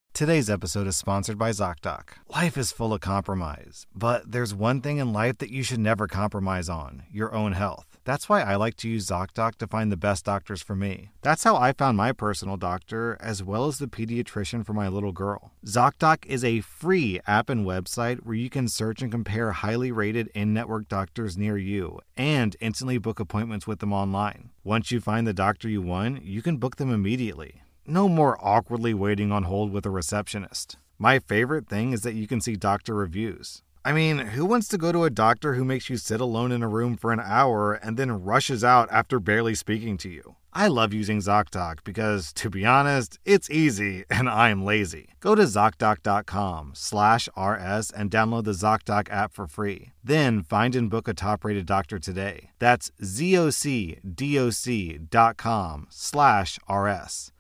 Today's episode is sponsored by ZocDoc. Life is full of compromise, but there's one thing in life that you should never compromise on: your own health. That's why I like to use ZocDoc to find the best doctors for me. That's how I found my personal doctor, as well as the pediatrician for my little girl. ZocDoc is a free app and website where you can search and compare highly rated in-network doctors near you and instantly book appointments with them online. Once you find the doctor you want, you can book them immediately. No more awkwardly waiting on hold with a receptionist. My favorite thing is that you can see doctor reviews. I mean, who wants to go to a doctor who makes you sit alone in a room for an hour and then rushes out after barely speaking to you? I love using ZocDoc because, to be honest, it's easy and I'm lazy. Go to ZocDoc.com/RS and download the ZocDoc app for free. Then find and book a top-rated doctor today. That's ZocDoc.com/RS.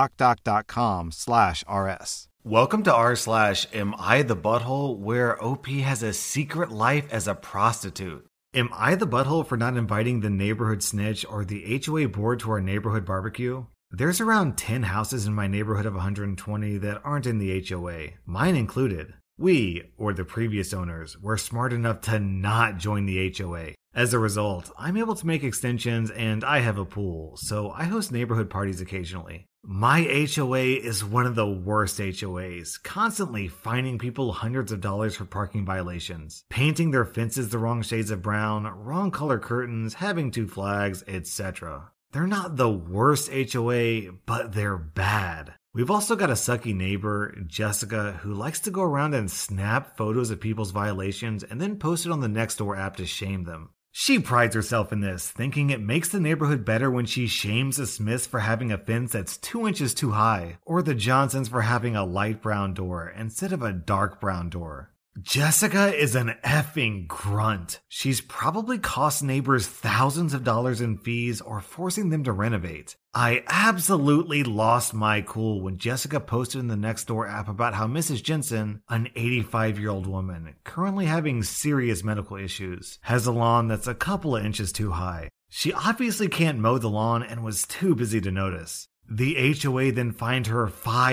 ZocDoc.com/RS. Welcome to r/Am I the Butthole, where OP has a secret life as a prostitute. Am I the butthole for not inviting the neighborhood snitch or the HOA board to our neighborhood barbecue? There's around 10 houses in my neighborhood of 120 that aren't in the HOA, mine included. We, or the previous owners, were smart enough to not join the HOA. As a result, I'm able to make extensions and I have a pool, so I host neighborhood parties occasionally. My HOA is one of the worst HOAs, constantly fining people hundreds of dollars for parking violations, painting their fences the wrong shades of brown, wrong color curtains, having 2 flags, etc. They're not the worst HOA, but they're bad. We've also got a sucky neighbor, Jessica, who likes to go around and snap photos of people's violations and then post it on the Nextdoor app to shame them. She prides herself in this, thinking it makes the neighborhood better when she shames the Smiths for having a fence that's 2 inches too high, or the Johnsons for having a light brown door instead of a dark brown door. Jessica is an effing grunt. She's probably cost neighbors thousands of dollars in fees or forcing them to renovate. I absolutely lost my cool when Jessica posted in the Nextdoor app about how Mrs. Jensen, an 85-year-old woman, currently having serious medical issues, has a lawn that's a couple of inches too high. She obviously can't mow the lawn and was too busy to notice. The HOA then fined her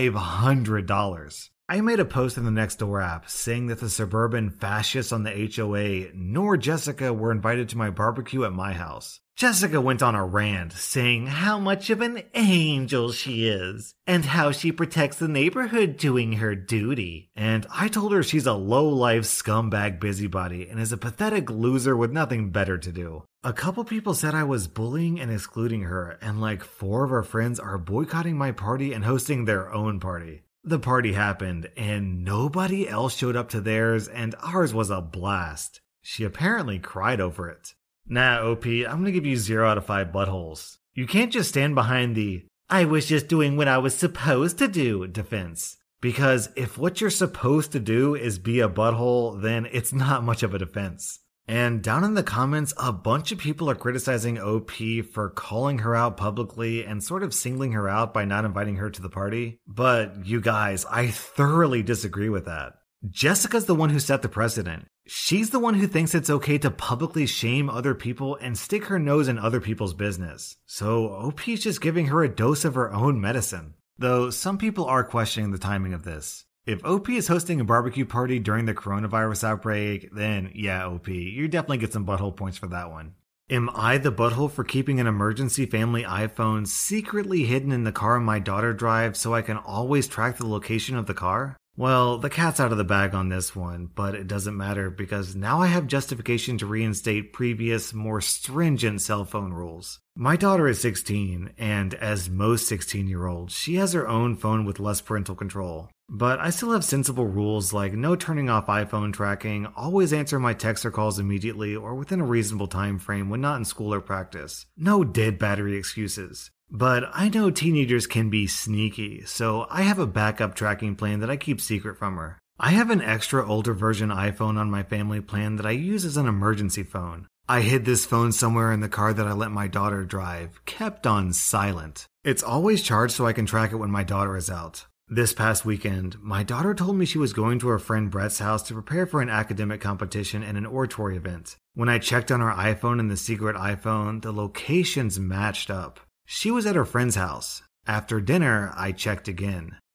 $500. I made a post in the Nextdoor app saying that the suburban fascists on the HOA nor Jessica were invited to my barbecue at my house. Jessica went on a rant saying how much of an angel she is and how she protects the neighborhood doing her duty. And I told her she's a low-life scumbag busybody and is a pathetic loser with nothing better to do. A couple people said I was bullying and excluding her, and like 4 of her friends are boycotting my party and hosting their own party. The party happened, and nobody else showed up to theirs, and ours was a blast. She apparently cried over it. Nah, OP, I'm gonna give you 0 out of 5 buttholes. You can't just stand behind the "I was just doing what I was supposed to do" defense. Because if what you're supposed to do is be a butthole, then it's not much of a defense. And down in the comments, a bunch of people are criticizing OP for calling her out publicly and sort of singling her out by not inviting her to the party. But you guys, I thoroughly disagree with that. Jessica's the one who set the precedent. She's the one who thinks it's okay to publicly shame other people and stick her nose in other people's business. So OP's just giving her a dose of her own medicine. Though some people are questioning the timing of this. If OP is hosting a barbecue party during the coronavirus outbreak, then yeah, OP, you definitely get some butthole points for that one. Am I the butthole for keeping an emergency family iPhone secretly hidden in the car my daughter drives so I can always track the location of the car? Well, the cat's out of the bag on this one, but it doesn't matter because now I have justification to reinstate previous, more stringent cell phone rules. My daughter is 16, and as most 16-year-olds, she has her own phone with less parental control. But I still have sensible rules like no turning off iPhone tracking, always answer my texts or calls immediately or within a reasonable time frame when not in school or practice. No dead battery excuses. But I know teenagers can be sneaky, so I have a backup tracking plan that I keep secret from her. I have an extra older version iPhone on my family plan that I use as an emergency phone. I hid this phone somewhere in the car that I let my daughter drive, kept on silent. It's always charged so I can track it when my daughter is out. This past weekend, my daughter told me she was going to her friend Brett's house to prepare for an academic competition and an oratory event. When I checked on her iPhone in the secret iPhone, the locations matched up. She was at her friend's house. After dinner, I checked again.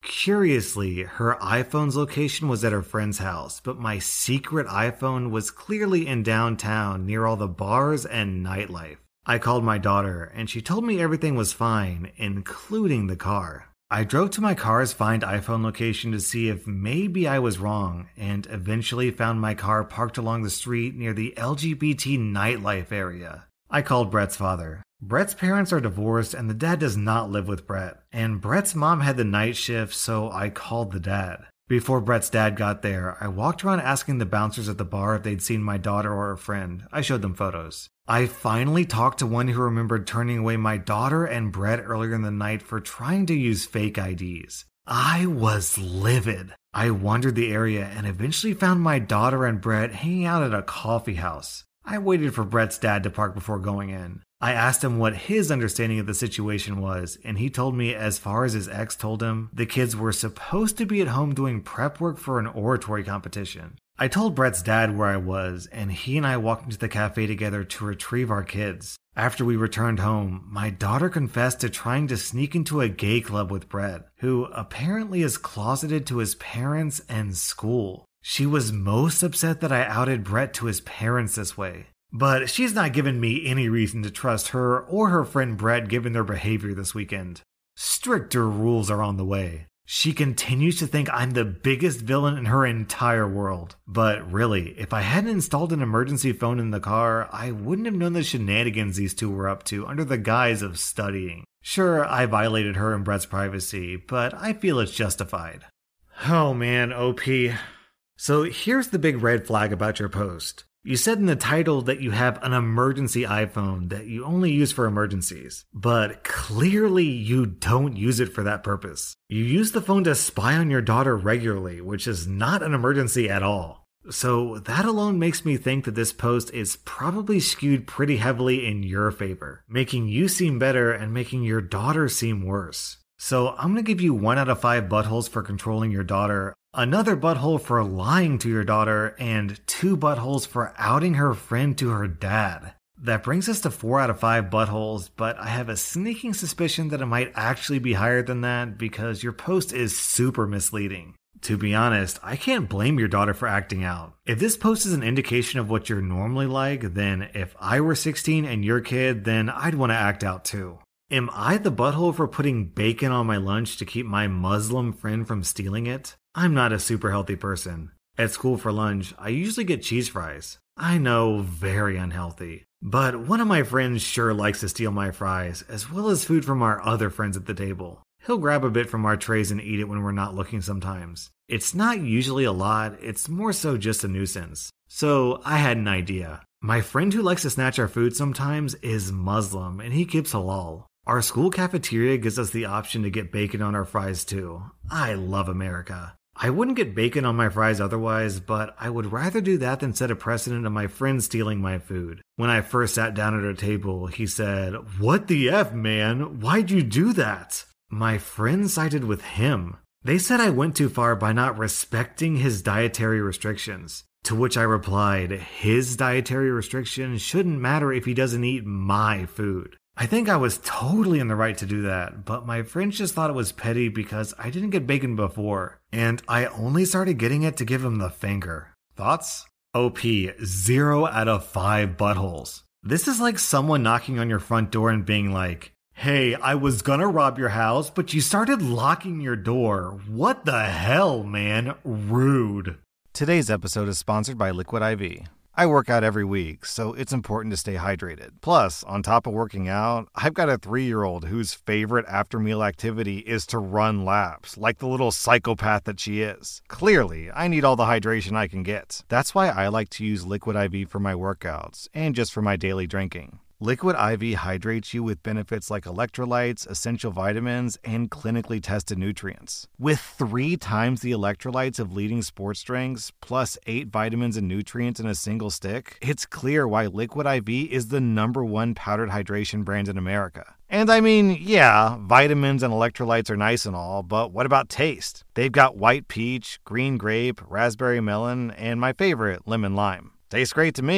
Curiously, her iPhone's location was at her friend's house, but my secret iPhone was clearly in downtown near all the bars and nightlife. I called my daughter, and she told me everything was fine, including the car. I drove to my car's Find iPhone location to see if maybe I was wrong, and eventually found my car parked along the street near the LGBT nightlife area. I called Brett's father. Brett's parents are divorced and the dad does not live with Brett, and Brett's mom had the night shift, so I called the dad. Before Brett's dad got there, I walked around asking the bouncers at the bar if they'd seen my daughter or a friend. I showed them photos. I finally talked to one who remembered turning away my daughter and Brett earlier in the night for trying to use fake IDs. I was livid. I wandered the area and eventually found my daughter and Brett hanging out at a coffee house. I waited for Brett's dad to park before going in. I asked him what his understanding of the situation was, and he told me as far as his ex told him, the kids were supposed to be at home doing prep work for an oratory competition. I told Brett's dad where I was, and he and I walked into the cafe together to retrieve our kids. After we returned home, my daughter confessed to trying to sneak into a gay club with Brett, who apparently is closeted to his parents and school. She was most upset that I outed Brett to his parents this way. But she's not given me any reason to trust her or her friend Brett given their behavior this weekend. Stricter rules are on the way. She continues to think I'm the biggest villain in her entire world. But really, if I hadn't installed an emergency phone in the car, I wouldn't have known the shenanigans these two were up to under the guise of studying. Sure, I violated her and Brett's privacy, but I feel it's justified. Oh man, OP. So here's the big red flag about your post. You said in the title that you have an emergency iPhone that you only use for emergencies, but clearly you don't use it for that purpose. You use the phone to spy on your daughter regularly, which is not an emergency at all. So that alone makes me think that this post is probably skewed pretty heavily in your favor, making you seem better and making your daughter seem worse. So I'm going to give you 1 out of 5 buttholes for controlling your daughter, another butthole for lying to your daughter, and 2 buttholes for outing her friend to her dad. That brings us to 4 out of 5 buttholes, but I have a sneaking suspicion that it might actually be higher than that because your post is super misleading. To be honest, I can't blame your daughter for acting out. If this post is an indication of what you're normally like, then if I were 16 and your kid, then I'd want to act out too. Am I the butthole for putting bacon on my lunch to keep my Muslim friend from stealing it? I'm not a super healthy person. At school for lunch, I usually get cheese fries. I know, very unhealthy. But one of my friends sure likes to steal my fries, as well as food from our other friends at the table. He'll grab a bit from our trays and eat it when we're not looking sometimes. It's not usually a lot, it's more so just a nuisance. So I had an idea. My friend who likes to snatch our food sometimes is Muslim, and he keeps halal. Our school cafeteria gives us the option to get bacon on our fries too. I love America. I wouldn't get bacon on my fries otherwise, but I would rather do that than set a precedent of my friend stealing my food. When I first sat down at our table, he said, "What the F, man? Why'd you do that?" My friend sided with him. They said I went too far by not respecting his dietary restrictions. To which I replied, his dietary restrictions shouldn't matter if he doesn't eat my food. I think I was totally in the right to do that, but my friends just thought it was petty because I didn't get bacon before, and I only started getting it to give him the finger. Thoughts? OP, 0 out of 5 buttholes. This is like someone knocking on your front door and being like, "Hey, I was gonna rob your house, but you started locking your door. What the hell, man? Rude." Today's episode is sponsored by Liquid IV. I work out every week, so it's important to stay hydrated. Plus, on top of working out, I've got a 3-year-old whose favorite after-meal activity is to run laps, like the little psychopath that she is. Clearly, I need all the hydration I can get. That's why I like to use Liquid IV for my workouts, and just for my daily drinking. Liquid IV hydrates you with benefits like electrolytes, essential vitamins, and clinically tested nutrients. With 3 times the electrolytes of leading sports drinks, plus 8 vitamins and nutrients in a single stick, it's clear why Liquid IV is the #1 powdered hydration brand in America. And I mean, yeah, vitamins and electrolytes are nice and all, but what about taste? They've got white peach, green grape, raspberry melon, and my favorite, lemon lime. Tastes great to me.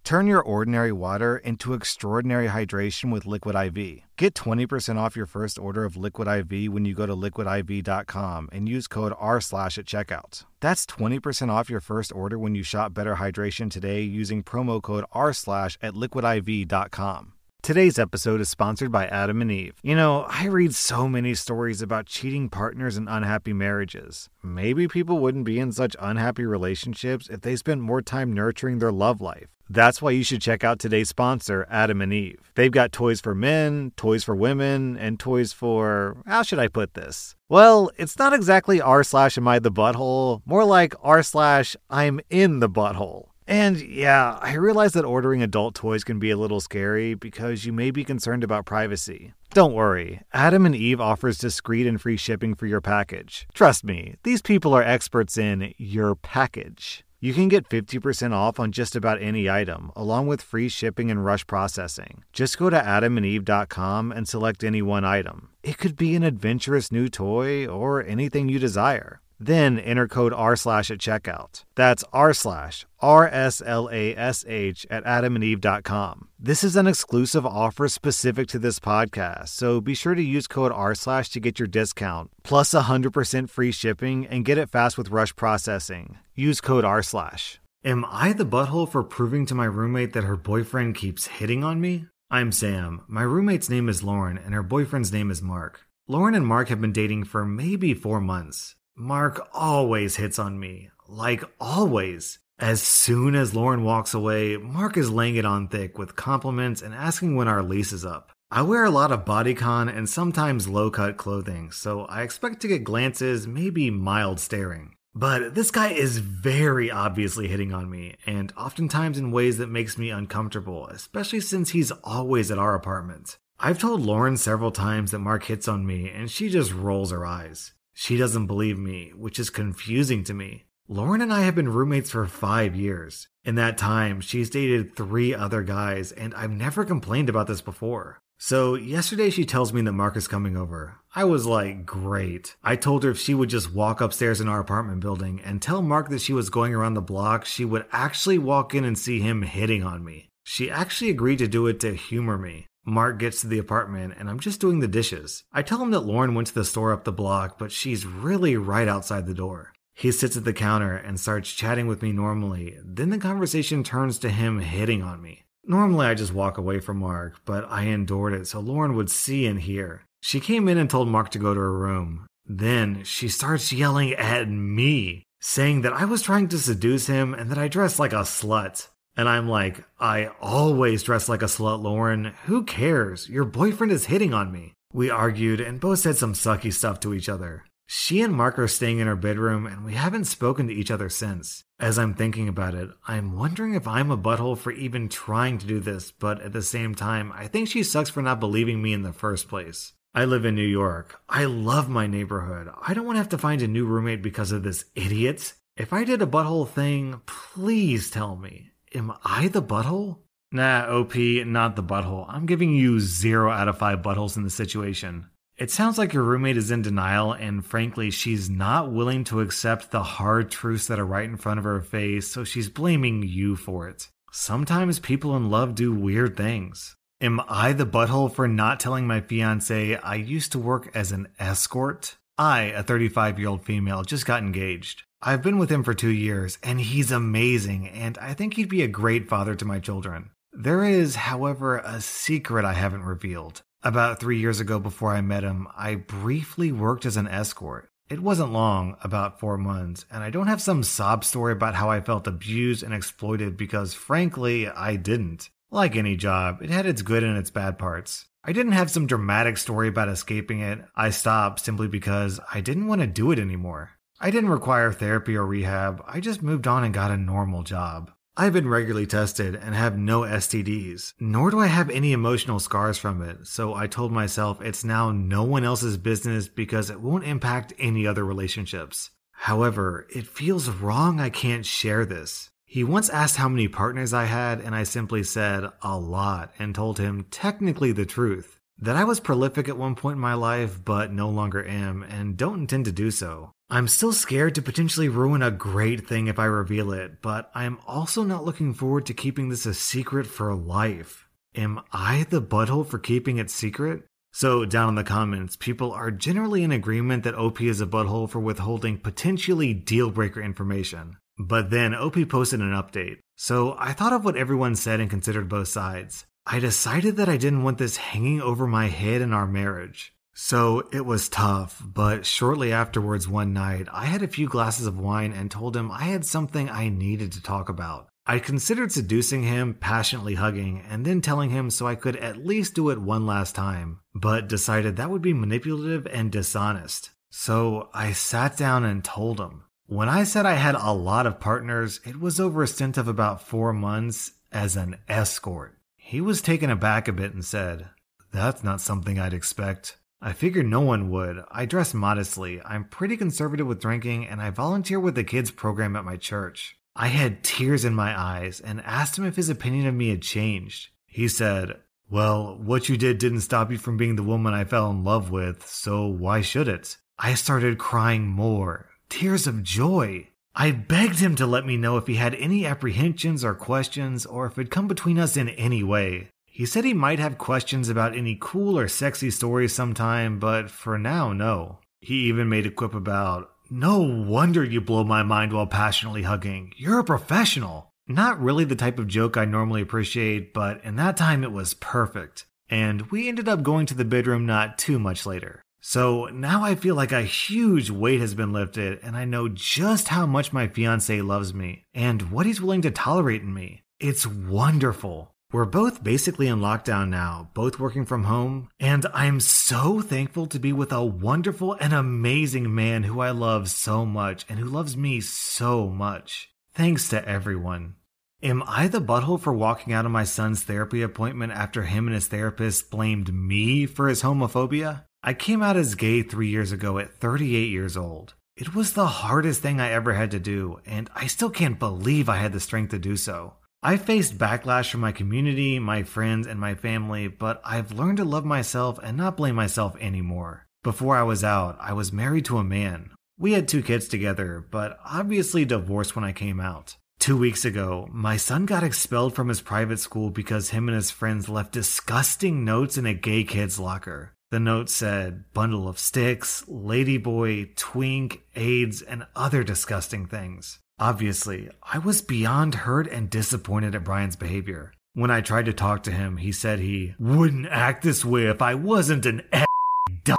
Turn your ordinary water into extraordinary hydration with Liquid IV. Get 20% off your first order of Liquid IV when you go to liquidiv.com and use code R/ at checkout. That's 20% off your first order when you shop Better Hydration today using promo code R/ at liquidiv.com. Today's episode is sponsored by Adam and Eve. You know, I read so many stories about cheating partners and unhappy marriages. Maybe people wouldn't be in such unhappy relationships if they spent more time nurturing their love life. That's why you should check out today's sponsor, Adam and Eve. They've got toys for men, toys for women, and toys for... how should I put this? Well, it's not exactly r/ am I the butthole, more like r/ I'm in the butthole. And yeah, I realize that ordering adult toys can be a little scary because you may be concerned about privacy. Don't worry, Adam and Eve offers discreet and free shipping for your package. Trust me, these people are experts in your package. You can get 50% off on just about any item, along with free shipping and rush processing. Just go to adamandeve.com and select any one item. It could be an adventurous new toy or anything you desire. Then enter code R/ at checkout. That's R/, RSLASH at adamandeve.com. This is an exclusive offer specific to this podcast, so be sure to use code R/ to get your discount, plus 100% free shipping, and get it fast with rush processing. Use code R/. Am I the butthole for proving to my roommate that her boyfriend keeps hitting on me? I'm Sam. My roommate's name is Lauren, and her boyfriend's name is Mark. Lauren and Mark have been dating for maybe 4 months. Mark always hits on me. Like, always. As soon as Lauren walks away, Mark is laying it on thick with compliments and asking when our lease is up. I wear a lot of bodycon and sometimes low-cut clothing, so I expect to get glances, maybe mild staring. But this guy is very obviously hitting on me, and oftentimes in ways that makes me uncomfortable, especially since he's always at our apartment. I've told Lauren several times that Mark hits on me, and she just rolls her eyes. She doesn't believe me, which is confusing to me. Lauren and I have been roommates for 5 years. In that time, she's dated 3 other guys, and I've never complained about this before. So yesterday she tells me that Mark is coming over. I was like, great. I told her if she would just walk upstairs in our apartment building and tell Mark that she was going around the block, she would actually walk in and see him hitting on me. She actually agreed to do it to humor me. Mark gets to the apartment and I'm just doing the dishes. I tell him that Lauren went to the store up the block, but she's really right outside the door. He sits at the counter and starts chatting with me normally. Then the conversation turns to him hitting on me. Normally I just walk away from Mark, but I endured it so Lauren would see and hear. She came in and told Mark to go to her room. Then she starts yelling at me, saying that I was trying to seduce him and that I dressed like a slut. And I'm like, I always dress like a slut, Lauren. Who cares? Your boyfriend is hitting on me. We argued and both said some sucky stuff to each other. She and Mark are staying in her bedroom and we haven't spoken to each other since. As I'm thinking about it, I'm wondering if I'm a butthole for even trying to do this, but at the same time, I think she sucks for not believing me in the first place. I live in New York. I love my neighborhood. I don't want to have to find a new roommate because of this idiot. If I did a butthole thing, please tell me. Am I the butthole? Nah, OP, not the butthole. I'm giving you 0 out of 5 buttholes in the situation. It sounds like your roommate is in denial, and frankly, she's not willing to accept the hard truths that are right in front of her face, so she's blaming you for it. Sometimes people in love do weird things. Am I the butthole for not telling my fiancé I used to work as an escort? I, a 35-year-old female, just got engaged. I've been with him for 2 years, and he's amazing, and I think he'd be a great father to my children. There is, however, a secret I haven't revealed. About 3 years ago before I met him, I briefly worked as an escort. It wasn't long, about 4 months, and I don't have some sob story about how I felt abused and exploited because, frankly, I didn't. Like any job, it had its good and its bad parts. I didn't have some dramatic story about escaping it. I stopped simply because I didn't want to do it anymore. I didn't require therapy or rehab, I just moved on and got a normal job. I've been regularly tested and have no STDs, nor do I have any emotional scars from it, so I told myself it's now no one else's business because it won't impact any other relationships. However, it feels wrong I can't share this. He once asked how many partners I had, and I simply said, a lot, and told him technically the truth. That I was prolific at one point in my life, but no longer am, and don't intend to do so. I'm still scared to potentially ruin a great thing if I reveal it, but I'm also not looking forward to keeping this a secret for life. Am I the butthole for keeping it secret? So down in the comments, people are generally in agreement that OP is a butthole for withholding potentially deal-breaker information. But then OP posted an update. So I thought of what everyone said and considered both sides. I decided that I didn't want this hanging over my head in our marriage. So it was tough, but shortly afterwards one night, I had a few glasses of wine and told him I had something I needed to talk about. I considered seducing him, passionately hugging, and then telling him so I could at least do it one last time, but decided that would be manipulative and dishonest. So I sat down and told him. When I said I had a lot of partners, it was over a stint of about 4 months as an escort. He was taken aback a bit and said, "That's not something I'd expect." I figured no one would. I dress modestly, I'm pretty conservative with drinking, and I volunteer with the kids program at my church. I had tears in my eyes and asked him if his opinion of me had changed. He said, "Well, what you did didn't stop you from being the woman I fell in love with, so why should it?" I started crying more, tears of joy. I begged him to let me know if he had any apprehensions or questions, or if it'd come between us in any way. He said he might have questions about any cool or sexy stories sometime, but for now, no. He even made a quip about, "No wonder you blow my mind while passionately hugging. You're a professional." Not really the type of joke I normally appreciate, but in that time it was perfect. And we ended up going to the bedroom not too much later. So now I feel like a huge weight has been lifted, and I know just how much my fiancé loves me, and what he's willing to tolerate in me. It's wonderful. We're both basically in lockdown now, both working from home, and I'm so thankful to be with a wonderful and amazing man who I love so much and who loves me so much. Thanks to everyone. Am I the butthole for walking out of my son's therapy appointment after him and his therapist blamed me for his homophobia? I came out as gay 3 years ago at 38 years old. It was the hardest thing I ever had to do, and I still can't believe I had the strength to do so. I faced backlash from my community, my friends, and my family, but I've learned to love myself and not blame myself anymore. Before I was out, I was married to a man. We had 2 kids together, but obviously divorced when I came out. 2 weeks ago, my son got expelled from his private school because him and his friends left disgusting notes in a gay kid's locker. The note said, "Bundle of sticks, ladyboy, twink, AIDS, and other disgusting things." Obviously, I was beyond hurt and disappointed at Brian's behavior. When I tried to talk to him, he said he wouldn't act this way if I wasn't an d***.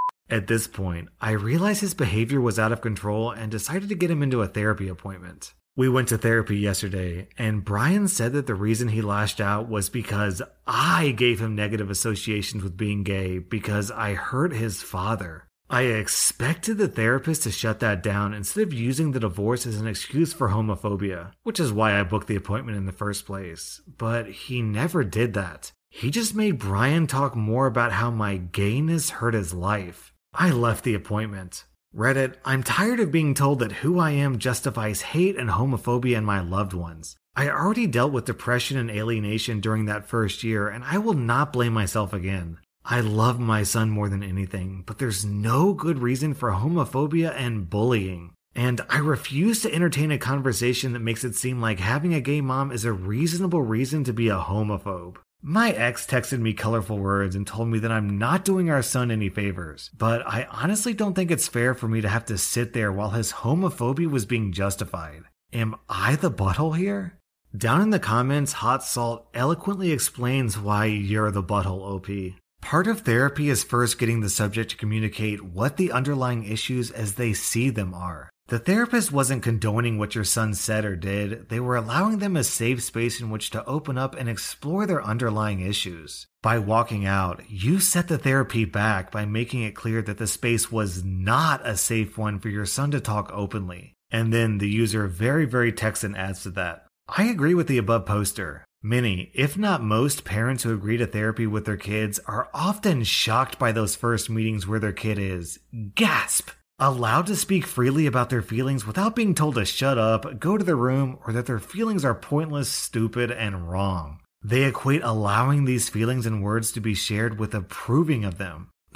At this point, I realized his behavior was out of control and decided to get him into a therapy appointment. We went to therapy yesterday, and Brian said that the reason he lashed out was because I gave him negative associations with being gay because I hurt his father. I expected the therapist to shut that down instead of using the divorce as an excuse for homophobia, which is why I booked the appointment in the first place. But he never did that. He just made Brian talk more about how my gayness hurt his life. I left the appointment. Reddit, I'm tired of being told that who I am justifies hate and homophobia in my loved ones. I already dealt with depression and alienation during that first year, and I will not blame myself again. I love my son more than anything, but there's no good reason for homophobia and bullying. And I refuse to entertain a conversation that makes it seem like having a gay mom is a reasonable reason to be a homophobe. My ex texted me colorful words and told me that I'm not doing our son any favors, but I honestly don't think it's fair for me to have to sit there while his homophobia was being justified. Am I the butthole here? Down in the comments, Hot Salt eloquently explains why you're the butthole, OP. Part of therapy is first getting the subject to communicate what the underlying issues as they see them are. The therapist wasn't condoning what your son said or did, they were allowing them a safe space in which to open up and explore their underlying issues. By walking out, you set the therapy back by making it clear that the space was not a safe one for your son to talk openly. And then the user very Texan adds to that. I agree with the above poster. Many, if not most, parents who agree to therapy with their kids are often shocked by those first meetings where their kid is, gasp, allowed to speak freely about their feelings without being told to shut up, go to their room, or that their feelings are pointless, stupid, and wrong. They equate allowing these feelings and words to be shared with approving of them.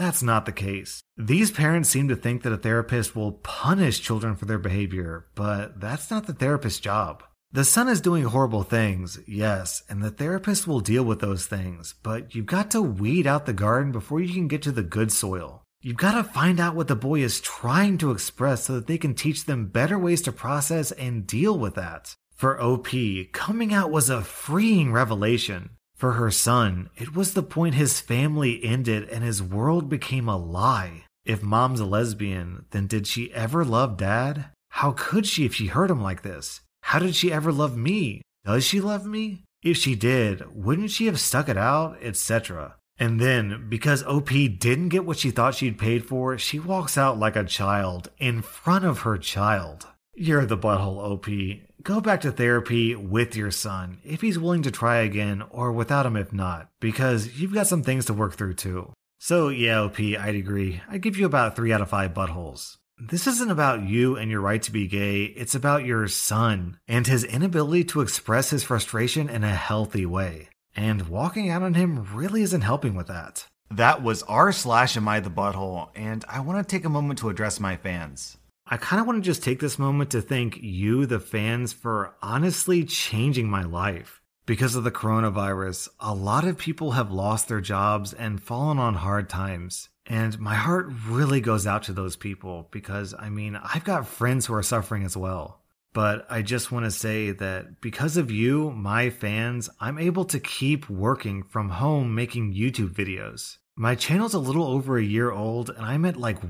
That's not the case. These parents seem to think that a therapist will punish children for their behavior, but that's not the therapist's job. The son is doing horrible things, yes, and the therapist will deal with those things, but you've got to weed out the garden before you can get to the good soil. You've got to find out what the boy is trying to express so that they can teach them better ways to process and deal with that. For OP, coming out was a freeing revelation. For her son, it was the point his family ended and his world became a lie. If mom's a lesbian, then did she ever love dad? How could she if she heard him like this? How did she ever love me? Does she love me? If she did, wouldn't she have stuck it out, etc.? And then, because OP didn't get what she thought she'd paid for, she walks out like a child, in front of her child. You're the butthole, OP. Go back to therapy with your son, if he's willing to try again, or without him if not, because you've got some things to work through too. So yeah, OP, I'd agree. I'd give you about 3 out of 5 buttholes. This isn't about you and your right to be gay, it's about your son, and his inability to express his frustration in a healthy way. And walking out on him really isn't helping with that. That was r/Am I the Butthole, and I want to take a moment to address my fans. I kind of want to just take this moment to thank you, the fans, for honestly changing my life. Because of the coronavirus, a lot of people have lost their jobs and fallen on hard times. And my heart really goes out to those people because, I've got friends who are suffering as well. But I just want to say that because of you, my fans, I'm able to keep working from home making YouTube videos. My channel's a little over a year old and I'm at like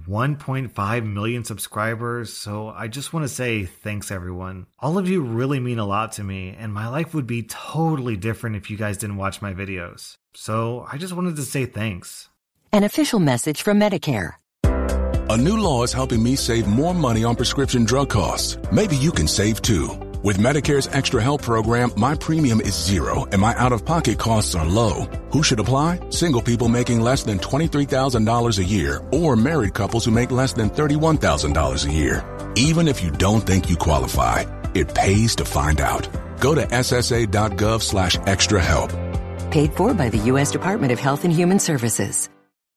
1.5 million subscribers, so I just want to say thanks everyone. All of you really mean a lot to me and my life would be totally different if you guys didn't watch my videos. So I just wanted to say thanks. An official message from Medicare. A new law is helping me save more money on prescription drug costs. Maybe you can save too. With Medicare's Extra Help program, my premium is zero and my out-of-pocket costs are low. Who should apply? Single people making less than $23,000 a year or married couples who make less than $31,000 a year. Even if you don't think you qualify, it pays to find out. Go to ssa.gov/extra help. Paid for by the U.S. Department of Health and Human Services.